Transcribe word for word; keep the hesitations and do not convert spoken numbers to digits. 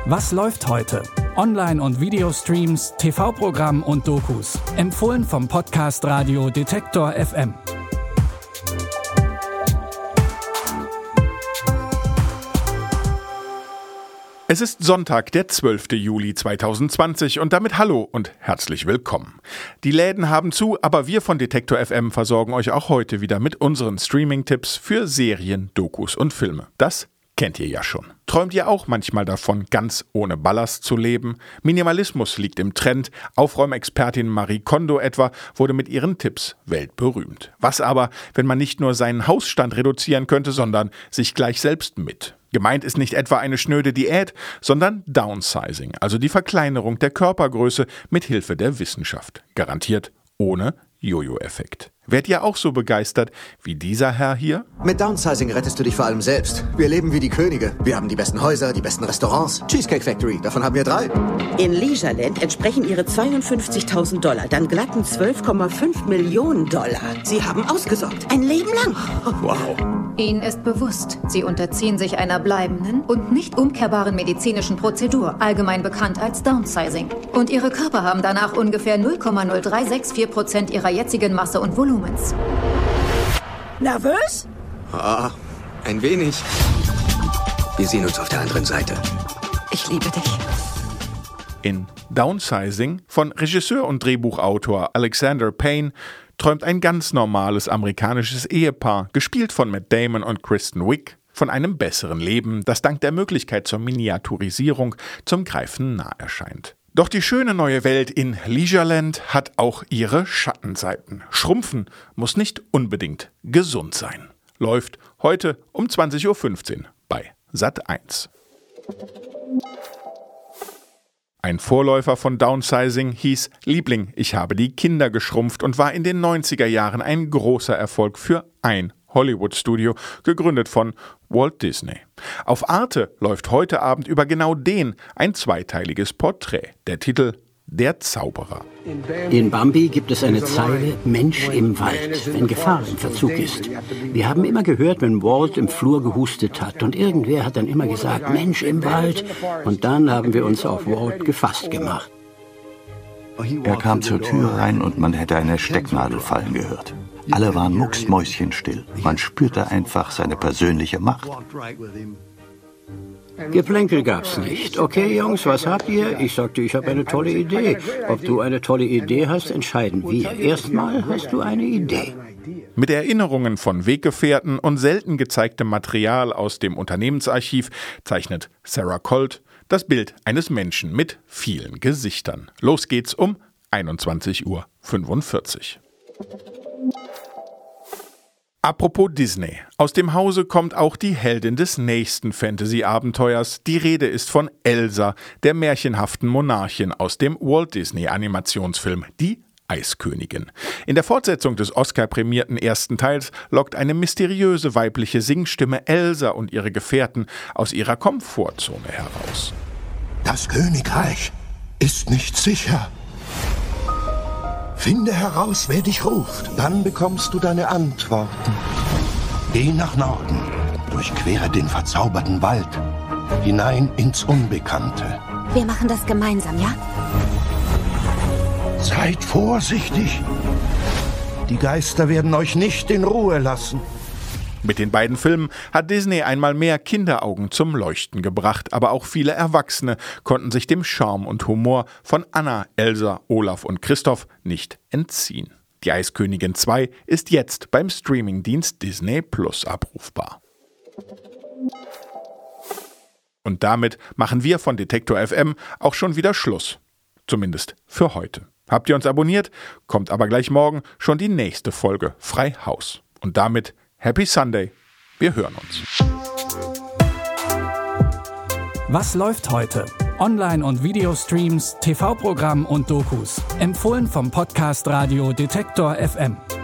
Was läuft heute? Online- und Videostreams, T V-Programm und Dokus. Empfohlen vom Podcast Radio Detektor F M. Es ist Sonntag, der zwölfte Juli zweitausendzwanzig und damit hallo und herzlich willkommen. Die Läden haben zu, aber wir von Detektor F M versorgen euch auch heute wieder mit unseren Streaming-Tipps für Serien, Dokus und Filme. Das kennt ihr ja schon. Träumt ihr auch manchmal davon, ganz ohne Ballast zu leben? Minimalismus liegt im Trend. Aufräumexpertin Marie Kondo etwa wurde mit ihren Tipps weltberühmt. Was aber, wenn man nicht nur seinen Hausstand reduzieren könnte, sondern sich gleich selbst mit? Gemeint ist nicht etwa eine schnöde Diät, sondern Downsizing, also die Verkleinerung der Körpergröße mit Hilfe der Wissenschaft. Garantiert ohne Jojo-Effekt. Werdet ihr auch so begeistert wie dieser Herr hier? Mit Downsizing rettest du dich vor allem selbst. Wir leben wie die Könige. Wir haben die besten Häuser, die besten Restaurants. Cheesecake Factory, davon haben wir drei. In Leisureland entsprechen ihre zweiundfünfzigtausend Dollar dann glatten zwölf Komma fünf Millionen Dollar. Sie haben ausgesorgt. Ein Leben lang. Wow. Ihnen ist bewusst, Sie unterziehen sich einer bleibenden und nicht umkehrbaren medizinischen Prozedur, allgemein bekannt als Downsizing. Und Ihre Körper haben danach ungefähr null Komma null drei sechs vier Prozent ihrer jetzigen Masse und Volumens. Nervös? Ah, ein wenig. Wir sehen uns auf der anderen Seite. Ich liebe dich. In Downsizing von Regisseur und Drehbuchautor Alexander Payne träumt ein ganz normales amerikanisches Ehepaar, gespielt von Matt Damon und Kristen Wiig, von einem besseren Leben, das dank der Möglichkeit zur Miniaturisierung zum Greifen nah erscheint. Doch die schöne neue Welt in Leisureland hat auch ihre Schattenseiten. Schrumpfen muss nicht unbedingt gesund sein. Läuft heute um zwanzig Uhr fünfzehn bei Sat eins. Ein Vorläufer von Downsizing hieß Liebling, ich habe die Kinder geschrumpft und war in den neunziger Jahren ein großer Erfolg für ein Hollywood-Studio, gegründet von Walt Disney. Auf Arte läuft heute Abend über genau den ein zweiteiliges Porträt. Der Titel Der Zauberer. In Bambi gibt es eine Zeile, Mensch im Wald, wenn Gefahr im Verzug ist. Wir haben immer gehört, wenn Walt im Flur gehustet hat und irgendwer hat dann immer gesagt, Mensch im Wald. Und dann haben wir uns auf Walt gefasst gemacht. Er kam zur Tür rein und man hätte eine Stecknadel fallen gehört. Alle waren mucksmäuschenstill. Man spürte einfach seine persönliche Macht. Geplänkel gab's nicht. Okay, Jungs, was habt ihr? Ich sagte, ich habe eine tolle Idee. Ob du eine tolle Idee hast, entscheiden wir. Erstmal hast du eine Idee. Mit Erinnerungen von Weggefährten und selten gezeigtem Material aus dem Unternehmensarchiv zeichnet Sarah Colt das Bild eines Menschen mit vielen Gesichtern. Los geht's um einundzwanzig Uhr fünfundvierzig. Apropos Disney. Aus dem Hause kommt auch die Heldin des nächsten Fantasy-Abenteuers. Die Rede ist von Elsa, der märchenhaften Monarchin aus dem Walt Disney-Animationsfilm Die Eiskönigin. In der Fortsetzung des Oscar-prämierten ersten Teils lockt eine mysteriöse weibliche Singstimme Elsa und ihre Gefährten aus ihrer Komfortzone heraus. Das Königreich ist nicht sicher. Finde heraus, wer dich ruft. Dann bekommst du deine Antworten. Geh nach Norden, durchquere den verzauberten Wald, hinein ins Unbekannte. Wir machen das gemeinsam, ja? Seid vorsichtig. Die Geister werden euch nicht in Ruhe lassen. Mit den beiden Filmen hat Disney einmal mehr Kinderaugen zum Leuchten gebracht, aber auch viele Erwachsene konnten sich dem Charme und Humor von Anna, Elsa, Olaf und Christoph nicht entziehen. Die Eiskönigin zwei ist jetzt beim Streamingdienst Disney Plus abrufbar. Und damit machen wir von Detektor F M auch schon wieder Schluss. Zumindest für heute. Habt ihr uns abonniert? Kommt aber gleich morgen schon die nächste Folge Frei Haus. Und damit Happy Sunday. Wir hören uns. Was läuft heute? Online- und Videostreams, T V-Programm und Dokus. Empfohlen vom Podcast Radio Detektor F M.